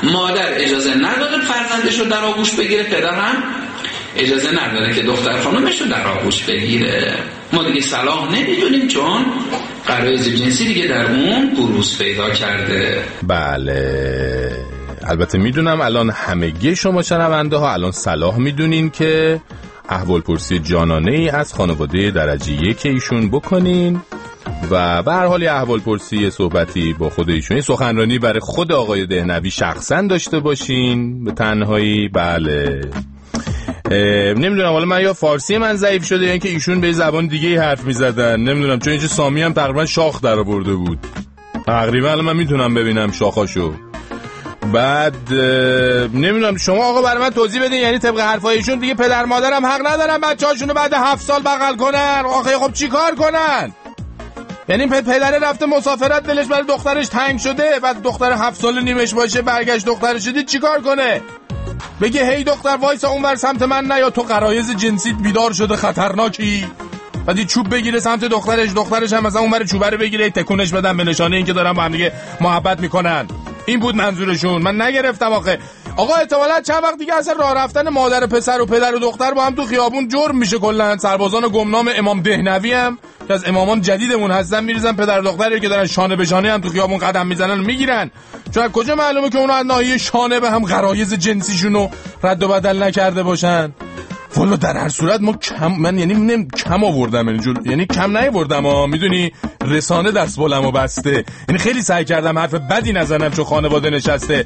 مادر اجازه نداره فرزندش رو در آغوش بگیره، پدر هم اجازه نداره که دختر خانومش رو در آغوش بگیره. ما دیگه صلاح نمیدونیم چون غرایز جنسی دیگه در اون بروز پیدا کرده. بله البته میدونم الان همگی شما شنونده ها الان صلاح میدونین که احوالپرسی جانانه ای از خانواده درجه 1 ایشون بکنین و به هر حال احوالپرسی صحبتی با خود ایشون، سخنرانی برای خود آقای دهنوی شخصا داشته باشین به تنهایی. بله نمیدونم حالا من یا فارسی من ضعیف شده یا اینکه ایشون به زبان دیگه حرف میزدن، نمیدونم، چون اینجا سامی هم تقریبا شاخ در آورده بود تقریبا. الان من میتونم ببینم شاخاشو. بعد نمیدونم شما آقا برای من توضیح بدین، یعنی طبق حرفای ایشون دیگه پدر مادرم حق ندارن بچه‌هاشونو بعد 7 سال بغل کنن؟ آخه خب چی کار کنن؟ یعنی پدره رفته مسافرت دلش برای دخترش تنگ شده، بعد دختر 7 سال نیمش باشه برگشت دخترش شدید چی کار کنه؟ بگه هی دختر وایسا اونور سمت من نه، یا تو غرایز جنسیت بیدار شده خطرناکی، بعد چوب بگیره سمت دخترش هم مثلا اونور چوبه رو بگیره تکونش بدن به نشانه اینکه دارن با هم دیگه محبت میکنن. این بود منظورشون، من نگرفتم آخه. آقا احتمالاً چند وقت دیگه اصلا راه رفتن مادر پسر و پدر و دختر با هم تو خیابون جرم میشه. کلا سربازان گمنام امام دهنوی هم که از امامان جدیدمون هستن میریزن پدر و دختری که دارن شانه به شانه هم تو خیابون قدم میزنن و میگیرن. چون کجا معلومه که اونا از ناحیه شانه به هم غرایز جنسیشونو رد و بدل نکرده باشن؟ والا در هر صورت من یعنی کم آوردم یعنی کم نیاوردم میدونی، رسانه دست بالمو بسته، یعنی خیلی سعی کردم حرف بدی نزنم چون خانواده نشسته.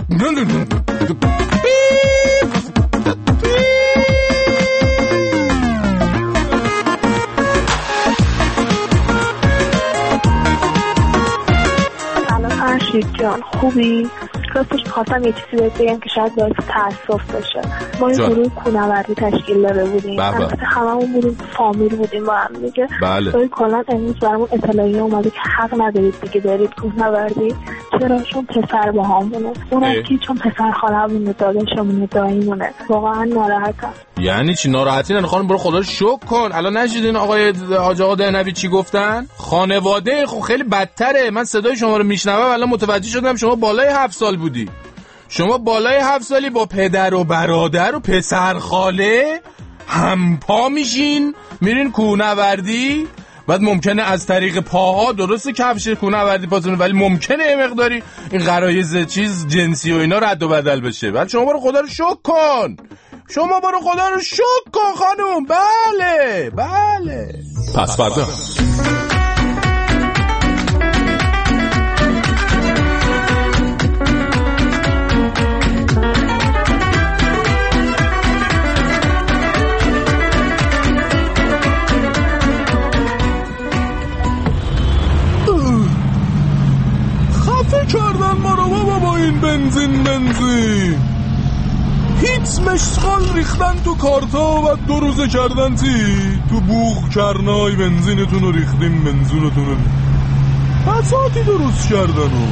فرشید جان خوبی؟ راستش خواستم یه چیزی بهت بگم که شاید باعث تأسف بشه. ما یه گروه کوهنوردی تشکیل داده بودیم، البته هممون بودیم فامیل بودیم با هم دیگه. بله. کلا امروز برامون اطلاعیه اومده که حق ندارید دیگه برید کوهنوردی. چرا؟ چون پسر با همونه، اونم که چون پسر خالمونه، داداشمونه، داییمونه. واقعا ناراحتم. یعنی چی ناراحتی؟ نه خانم برو خدا رو شکر کن. الان نشیدین آقای حاج آقا دهنوی چی گفتن؟ خانواده خب خیلی بدتره. من صدای شما رو میشنوم الان متوجه شدم شما بالای 7 سال بودی. شما بالای 7 سالی با پدر و برادر و پسر خاله همپا میشین میرین کوهنوردی. بعد ممکنه از طریق پاها، درسته کفش کوهنوردی پاتون، ولی ممکنه یه مقداری این غرایز جنسی و اینا رد و بدل بشه. بعد شما برو خدا رو شکر کن. شما برو خدا رو شکر کن خانوم. بله بله. پس فردا خفه کردن ما رو بابا با این بنزین هیچ مشغال ریختن تو کارتا و 2 روزه کردن تو بوغ کرنای بنزینتون رو ریختیم بنزینتون رو بساتی درست کردن و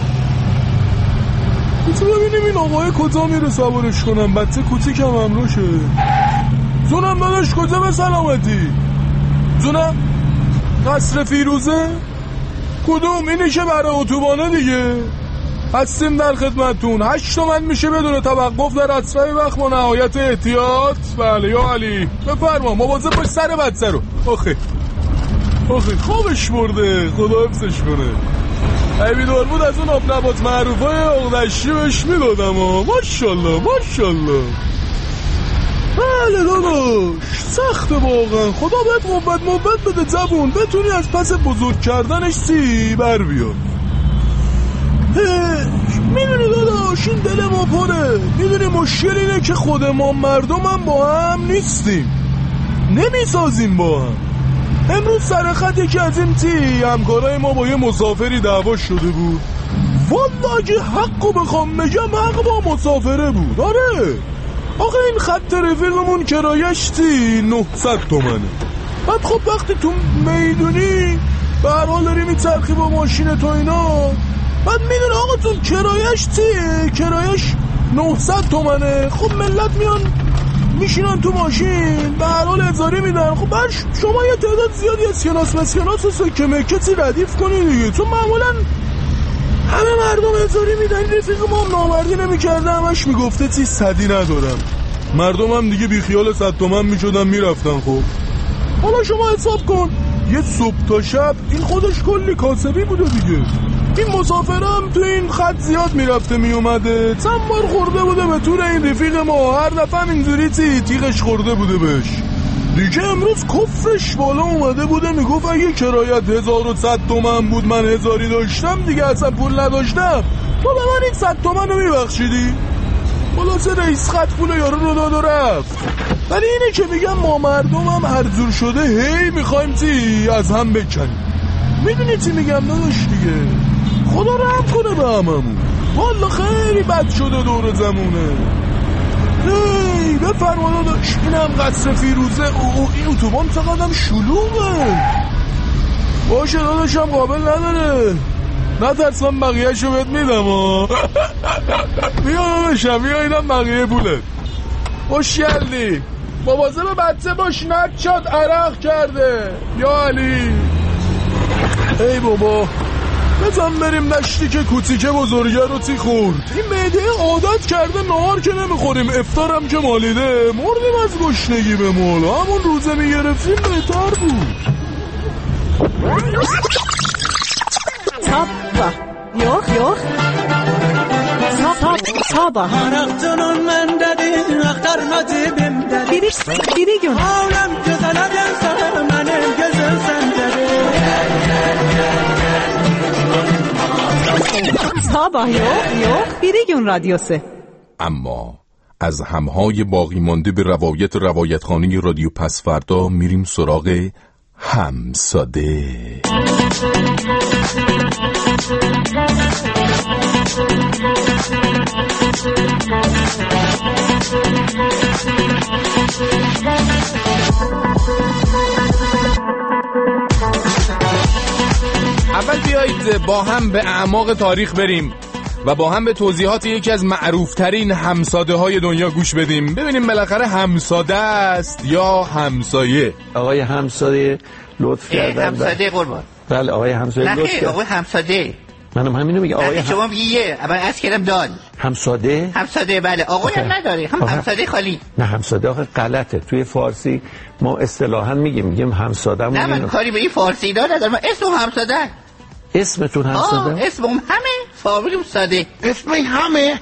تو ببینیم این آقای کجا میره سوارش کنم. بچه کوچیک هم همراشه. زونم داداش کجا به سلامتی؟ زونم قصر فیروزه؟ کدوم؟ اینی که برای اتوبانه دیگه. هستیم در خدمتون. 8 تومن میشه بدون توقف در اسرع وقت با نهایت احتیاط. بله یا علی بفرما. مواظب باش سر بچه رو. آخه خوابش برده، خدا حفظش کنه. ای بیدار بود از اون آب نبات معروفای اغدشی بهش میدادم. ماشالله ماشالله. بله داداش سخته واقعا. خدا بهت قوت بده زبون بتونی از پس بزرگ کردنش بر بیاد. میدونی داداش این دل ما پره. میدونی مشکل اینه که خود ما مردم هم با هم نیستیم، نمیسازیم با هم. امروز سر خط یکی از این همکارای ما با یه مسافری دعوا شده بود. والله اگه حقو بخوام بگم حق با مسافره بود. آره آقا این خط رفیقمون کرایش 900 تومنه. بعد خب وقتی تو میدونی به هر حال داری میچرخی با ماشین تو اینا، بعد میدونه آقا تو کرایش 900 تومنه. خب ملت میان میشینن تو ماشین به هر حال هزاری میدن. خب برش شما یه تعداد زیادی از اسکناس و سکه مکه ردیف کنی دیگه، چون معمولا همه مردم هزاری میدن، رفیق ما هم نامردی نمیکرده، همش میگفته چیز صدی ندارم. مردم هم دیگه بیخیال 100 تومن میشدن میرفتن. خب حالا شما حساب کن یه صبح تا شب این خودش کلی کاسبی بوده دیگه. این مسافرم تو این خط زیاد میرفته میومده، چند بار خورده بوده به طور این رفیق ما، هر دفعه اینجوری تیغش خورده بوده بهش دیگه. امروز کفرش بالا اومده بوده میگفت اگه کرایت 1100 تومن بود من هزاری داشتم دیگه اصلا پول نداشتم، تو به من این 100 تومن رو میبخشیدی. خلاصه رئیس خط پول یارو رو داد و رفت. ولی اینه که میگم ما مردم هم هر جور شده هی میخوایم از هم بکنیم. میدونی چی میگم داداش دیگه؟ خدا رحم کنه به هممون، والا خیلی بد شده دور زمونه. هی بفرما داداش، اینم قصر فیروزه. این اتوبان چقدرم شلوغه. باشه داداشم قابل نداره، نترس من بقیه شو بهت میدم. بیا داداشم بیا، اینم بقیه پولت. خوش گردی. مواظب بچه باش نچاد عرق کرده. یا علی. ای بابا بزن بریم نشتی که کوچیکه بزرگه رو تی خورد. این معده عادت کرده نهار که نمیخوریم، افطارم که مالیده مردیم از گشنگی به مولا. همون روزه میگرفتیم بهتر بود. Sabah yok Sabah Araqtının məndədir, axtarmacı bimdədir. Biri gün Aləm gözələdən sana, mənim gözüm səndədir. Sabah yok Biri gün radyosu. اما از همهای باقی مانده به روایتخانه رادیو پسفردا میریم سراغ همساده. اول بیایید با هم به اعماق تاریخ بریم و با هم به توضیحات یکی از معروفترین همساده های دنیا گوش بدیم، ببینیم بالاخره همساده است یا همسایه. آقای همسایه لطف کردن. همساده قربان. بله آقای همسایه لطف کردن. آقای همساده. منم همینو میگم آقای شما میگه اول از کردم دال. همساده بله آقای هم نداره، هم همساده خالی. نه همساده آقا غلطه. توی فارسی ما اصطلاحاً میگیم همسادهمون. نه من کاری به این فارسی ندارم، من اسم همساده. اسمتون همساده؟ اسمم همه، فامیلم ساده. اسم همه؟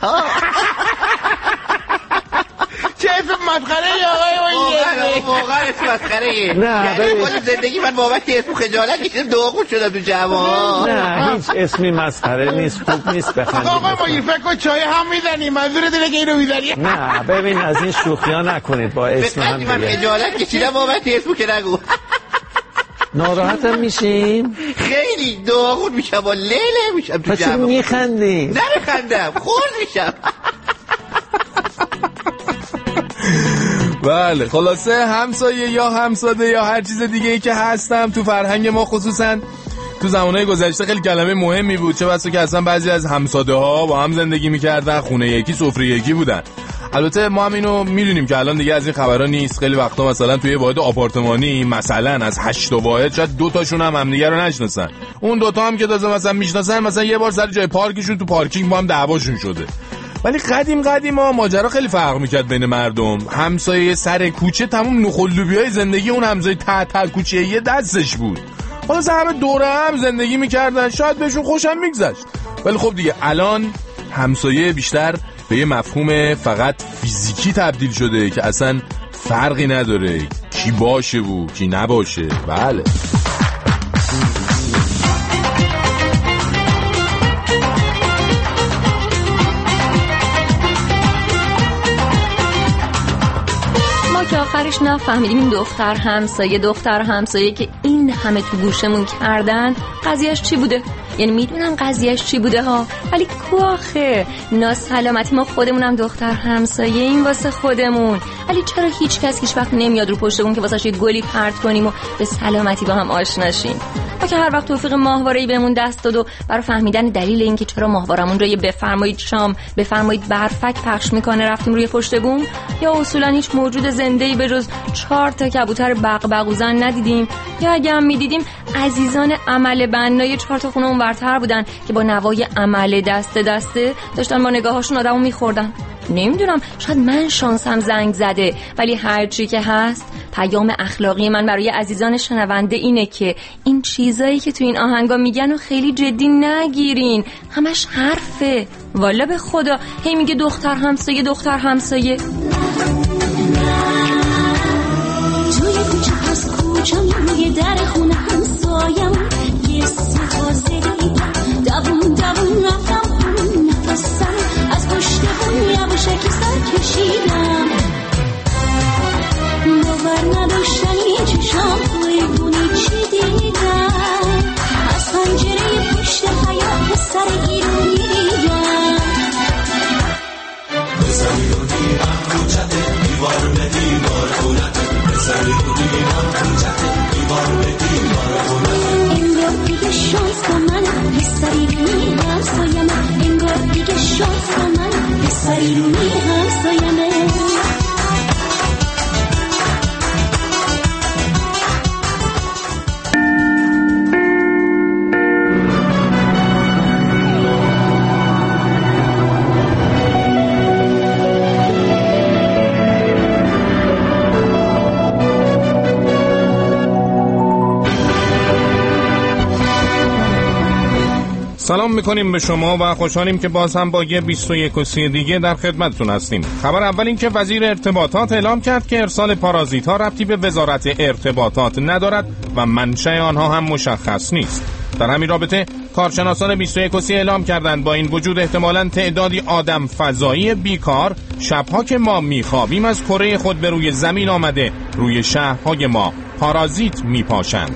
چه اسم مسخره ای آقای؟ واقعا اسم مسخره ای. نه یعنی کل زندگی من بابت اسم خجالت کشیدم، داغون شدم تو جوان. نه هیچ اسمی مسخره نیست، خوب نیست بخندید. آقا ما این فکر کن چای هم میزنیم، منظورت اینه که اینو میزنی؟ نه ببین از این شوخی‌ها نکنید با اسم هم دیگه. من خجالت کشیدم بابت اسم که نگو. ناراحتم میشیم؟ خیلی داغون میشم و لیله میشم تو جمع. چرا میخندی؟ نمیخندم، خورد میشم. بله خلاصه همسایه یا همساده یا هر چیز دیگه ای که هستم تو فرهنگ ما خصوصا تو زمانهای گذشته خیلی کلمه مهمی بود، چه بسا که اصلا بعضی از همساده ها با هم زندگی میکردن، خونه یکی سفره یکی بودن. البته ما هم اینو میدونیم که الان دیگه از این خبرها نیست. خیلی وقتا مثلا توی واحد آپارتمانی مثلا از 8 واحد شاید 2 تاشون هم همدیگه رو نشناسن، اون 2 تا هم که تازه مثلا میشناسن مثلا یه بار سر جای پارکشون تو پارکینگ با هم دعواشون شده. ولی قدیم ها ماجرا خیلی فرق میکرد بین مردم. همسایه سر کوچه تمام نخلوبیای زندگی اون همسایه ته کوچه یه دستش بود. خلاص همه دوره هم زندگی میکردن، شاید بهشون خوشم میگذشت. ولی خب دیگه الان همسایه بیشتر به یه مفهوم فقط فیزیکی تبدیل شده که اصلا فرقی نداره کی باشه و کی نباشه. بله که آخرش نفهمیدیم این دختر همسایه که این همه تو گوشمون کردن قضیهش چی بوده. یعنی میدونم قضیهش چی بوده ها، ولی کواخه ناسلامتی ما خودمونم دختر همسایه این واسه خودمون، ولی چرا هیچ کس هیچ وقت نمیاد رو پشتمون که واسه یه گلی پرت کنیم و به سلامتی با هم آشنا شیم. ما که هر وقت توفیق ماهواره‌ای بهمون دست داد و برای فهمیدن دلیل اینکه چرا ماهوارمون رو یه بفرمایید شام بفرمایید برفک پخش میکنه رفتیم روی پشت بوم، یا اصولا هیچ موجود زنده‌ای به جز 4 تا کبوتر بغبغوزن ندیدیم، یا اگه هم میدیدیم عزیزان عمل بنای 4 تا خونه اونورتر بودن که با نوای عمل دسته داشتن با نگاهاشون آدمو میخوردن. نمیدونم، شاید من شانسم زنگ زده، ولی هرچی که هست پیام اخلاقی من برای عزیزان شنونده اینه که این چیزایی که تو این آهنگا میگن و خیلی جدی نگیرین، همش حرفه. والا به خدا هی میگه دختر همسایه دختر همسایه. توی کوچه هست کوچم روی در خونه همسایم یه سخازه دیدم دوون رفتم خون نفسم از پشت بون یواشکی سر کشیدم باور نداشتنی چشام توی بونی چی دیدم از پنجره پشت حیاط سر ایرونی دیدم بزنیونی هم کوچته دیوار به دیوار خونته بزنیونی هم کوچته دیوار به دیوار خونته انگار دیگه شانس منه بسریونی همسایمه انگار دیگه شانس منه بسریونی همسایمه. سلام میکنیم به شما و خوشحالیم که باز هم با یه 21 دیگه در خدمتتون هستیم. خبر اول این که وزیر ارتباطات اعلام کرد که ارسال پارازیت ها ربطی به وزارت ارتباطات ندارد و منشأ آنها هم مشخص نیست. در همین رابطه کارشناسان 21 اعلام کردند با این وجود احتمالاً تعدادی آدم فضایی بیکار شبها که ما میخوابیم از کره خود به روی زمین آمده روی شهرهای ما پارازیت میپاشند.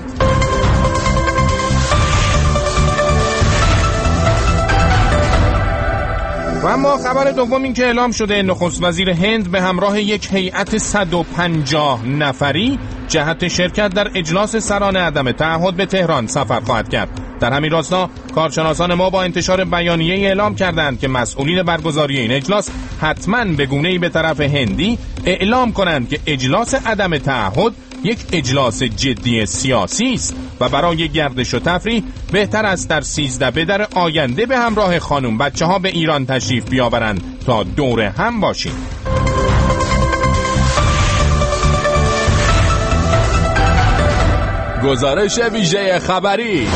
و اما خبر دوم این که اعلام شده نخست وزیر هند به همراه یک هیئت 150 نفری جهت شرکت در اجلاس سران عدم تعهد به تهران سفر خواهد کرد. در همین راستا کارشناسان ما با انتشار بیانیه اعلام کردند که مسئولین برگزاری این اجلاس حتماً به گونه‌ای به طرف هندی اعلام کنند که اجلاس عدم تعهد یک اجلاس جدی سیاسی است و برای گردش و تفریح بهتر است در 13 بدر آینده به همراه خانم بچه‌ها به ایران تشریف بیاورند تا دور هم باشیم. گزارش ویژه خبری.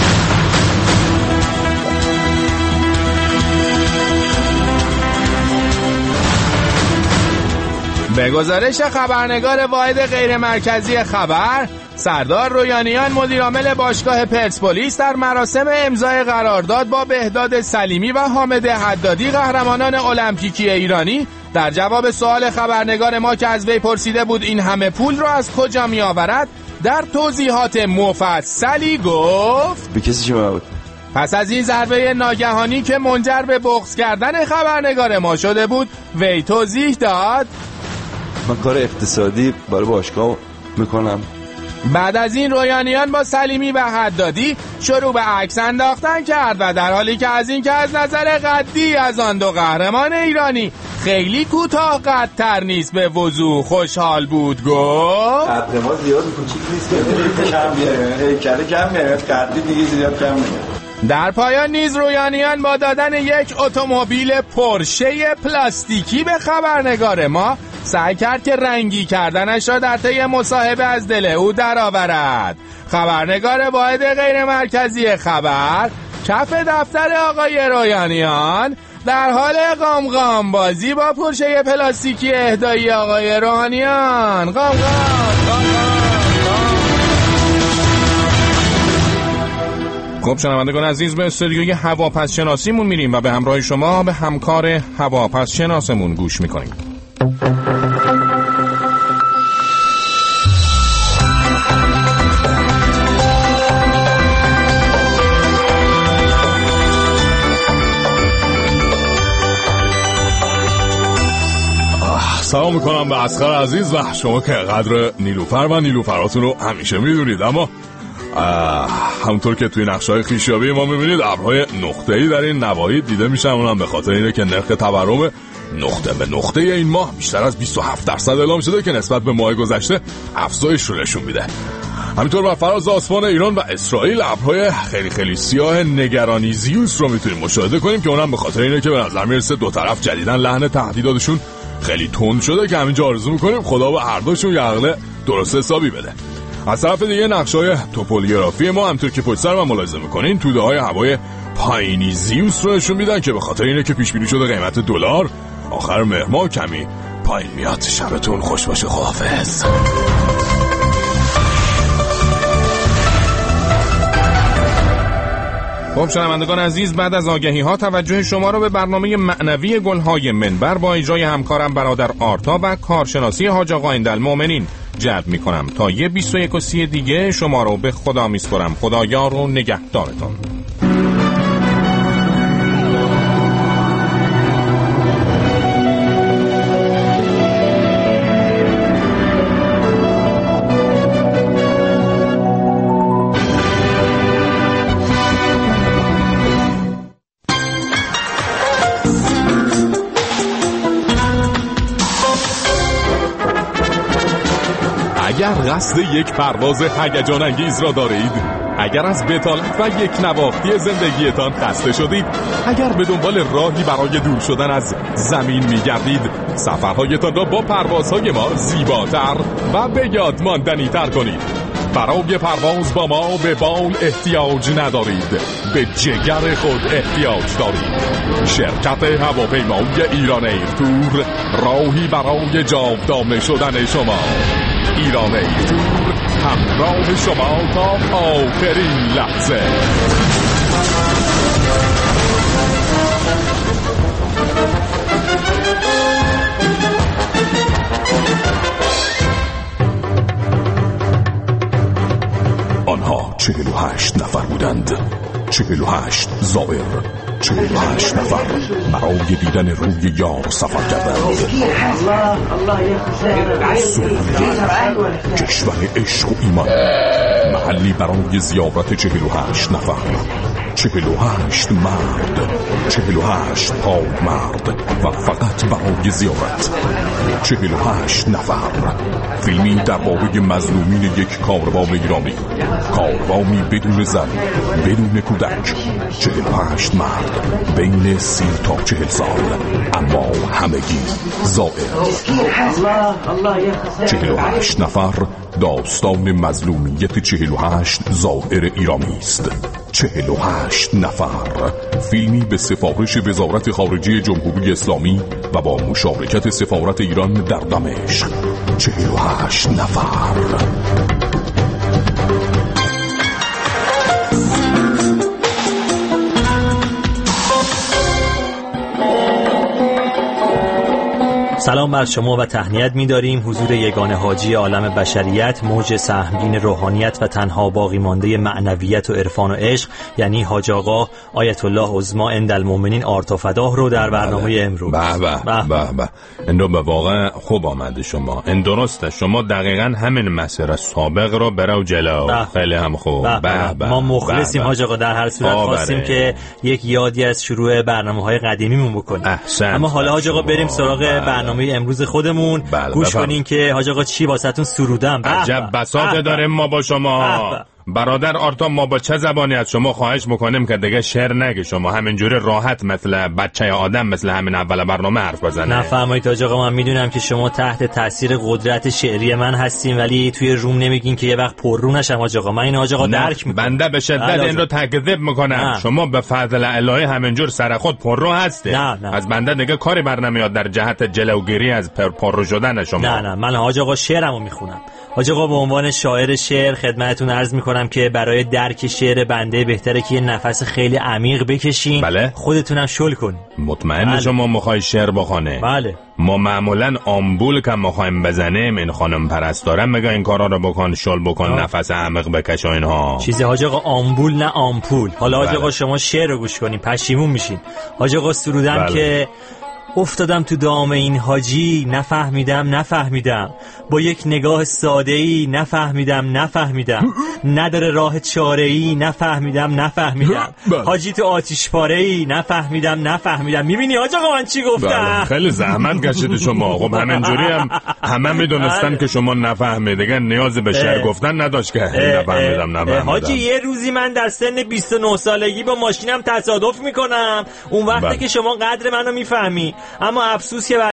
به گزارش خبرنگار واحد غیر مرکزی خبر، سردار رویانیان مدیرعامل باشگاه پرسپولیس در مراسم امضای قرارداد با بهداد سلیمی و حامد حدادی قهرمانان المپیکی ایرانی در جواب سوال خبرنگار ما که از وی پرسیده بود این همه پول رو از کجا می آورد در توضیحات مفصلی گفت به کسی چه بود؟ پس از این ضربه ناگهانی که منجر به بغض کردن خبرنگار ما شده بود وی توضیح داد من کار اقتصادی برای باشگاه میکنم. بعد از این رویانیان با سلیمی و حدادی شروع به عکس انداختن کرد و در حالی که از این که از نظر قدی از آن دو قهرمان ایرانی خیلی کوتاه قدتر نیست به وضوح خوشحال بود گفت قد ما زیاد کوچیک نیست که کم میاره کم میاره قدی دیگه زیاد کم میاره. در پایان نیز رویانیان با دادن یک اتومبیل پورشه پلاستیکی به خبرنگار ما سعی کرد که رنگی کردنش را در طی مصاحبه از دل او درآورد. خبرنگار واحد غیر مرکزی خبر کف دفتر آقای رویانیان در حال قامقام بازی با پورشه پلاستیکی اهدایی آقای روحانیان. خب شنوندگان عزیز به استودیوی هواپس شناسیمون میریم و به همراه شما به همکار هواپس شناسمون گوش میکنیم. سلام میکنم به اصغر عزیز و شما که قدر نیلوفر و نیلوفراتون رو همیشه میدونید، اما همونطور که توی نقشه‌های خویشیابی ما می‌بینید ابرهای نقطه‌ای در این نواحی دیده میشن، اونم به خاطر اینه که نرخ تورم نقطه به نقطه این ماه بیشتر از 27% اعلام شده که نسبت به ماه گذشته افزایش رو نشون میده. همینطور بر فراز آسمان ایران و اسرائیل ابرهای خیلی خیلی سیاه نگرانی زیوس رو میتونیم مشاهده کنیم که اونم به خاطر اینه که به نظر میرسه دو طرف جدیدن لحن تهدیداتشون خیلی تند شده که همینجا آرزو میکنیم خدا به هر دوشون یه عقل درست حسابی بده. از طرف دیگه نقشه‌های توپوگرافی ما همونطور که پشت سر ما ملاحظه میکنین توده‌های هوای پایینی زیوس رو نشون میدن که به خاطر اینه که پیش بینی شده قیمت دلار آخر مهر ماه کمی پایین میاد. شبتون خوش باشه. خداحافظ. خب شنوندگان عزیز، بعد از آگهی ها توجه شما رو به برنامه معنوی گلهای منبر با اجرای همکارم برادر آرتا و کارشناسی حاج آقا ایندالمومنین جلب می کنم تا یه 21 دیگه شما رو به خدا می سپارم. خدایار و نگهدارتون. اگر قصد یک پرواز هیجان انگیز را دارید، اگر از بتالت و یک نواختی زندگیتان خسته شدید، اگر به دنبال راهی برای دور شدن از زمین می‌گردید، سفرهایتان را با پروازهای ما زیباتر و به یاد ماندنی‌تر کنید. برای پرواز با ما به بال احتیاج ندارید، به جگر خود احتیاج دارید. شرکت هواپیمایی ایران ایر تور راهی برای جاودانه شدن شما. ایران ایر تور همراه شما تا آخرین لحظه. آنها 48 نفر بودند. 48 زائر، 48 نفر برای دیدن روی یار سفر کردند. سوریه، کشور عشق و ایمان، محلی برای زیارت 48 نفر. 48 مرد، 48 پاک مرد و فقط برای زیارت. 48 نفر. فیلمی درباره مظلومین یک کاروان ایرانی، کاروانی بدون زن، بدون کودک. 48 مرد بین 30 تا 40 سال، اما همگی زائر. 48 نفر داستان مظلومیت 48 زائر ایرانی است. 48 نفر فیلمی به سفارش وزارت خارجه جمهوری اسلامی و با مشارکت سفارت ایران در دمشق. 48 نفر. سلام بر شما و تهنیت می‌داریم حضور یگانه حاجی عالم بشریت، موج سهمگین روحانیت و تنها باقی مانده معنویت و عرفان و عشق، یعنی حاج آقا آیت الله عظما ایندالمومنین آرتا فداه رو در برنامه امروز. به اندو به واقع خوب آمده شما. این درسته، شما دقیقاً همین مسیر سابق رو برو جلو. خیلی هم خوب. ما مخلصیم حاج آقا، در هر صورت خواستیم که یک یادی از شروع برنامه‌های قدیمیمون بکنیم. اما حالا حاج آقا بریم سراغ برنامه امروز خودمون. گوش کنین که حاج آقا چی واسهتون سرودم. عجب بساطه داریم ما با شما. برادر آرتا، ما با چه زبانی از شما خواهش میکنیم که دیگه شعر نگه، شما همینجوری راحت مثل بچه آدم مثل همین اول برنامه حرف بزنه. نفرمایید حاج آقا، من میدونم که شما تحت تاثیر قدرت شعری من هستین، ولی توی روم نمیگین که یه وقت پر رو نشم حاج آقا. من این حاج آقا درک میکنم. بنده به شدت این رو تکذیب میکنم. شما به فضل الهی همینجور سر خود پر رو هستی. از بنده دیگه کاری برنمیاد در جهت جلوگیری از پر رو شدن شما. نه من حاج آقا شعرمو میخونم. حاج آقا به عنوان شاعر شعر خدمتتون عرض میکنم که برای درک شعر بنده بهتره که یه نفس خیلی عمیق بکشین. بله. خودتونم شل کنین. مطمئن شما میخوای شعر بخونه؟ بله. ما معمولا آمبول که میخوایم بزنیم این خانم پرستارم میگه این کارا رو بکن، شل بکن، نفس عمیق بکش و اینها. چیزی حاج آقا آمبول نه آمپول. حالا حاج آقا شما شعر رو گوش کنین پشیمون میشین. حاج آقا سرودم که افتادم تو دام این حاجی، نفهمیدم با یک نگاه ساده‌ای نفهمیدم نداره راه چاره‌ای نفهمیدم حاجی تو آتیش پاره‌ای نفهمیدم. میبینی حاج آقا من چی گفتم؟ خیلی زحمت کشید شما. خب همینجوری همه میدونستن که شما نفهمیدین، نیاز به شعر گفتن نداشت که نفهمیدم. حاجی یه روزی من در سن 29 سالگی با ماشینم تصادف میکنم، اون وقته که شما قدر منو میفهمی، اما افسوس که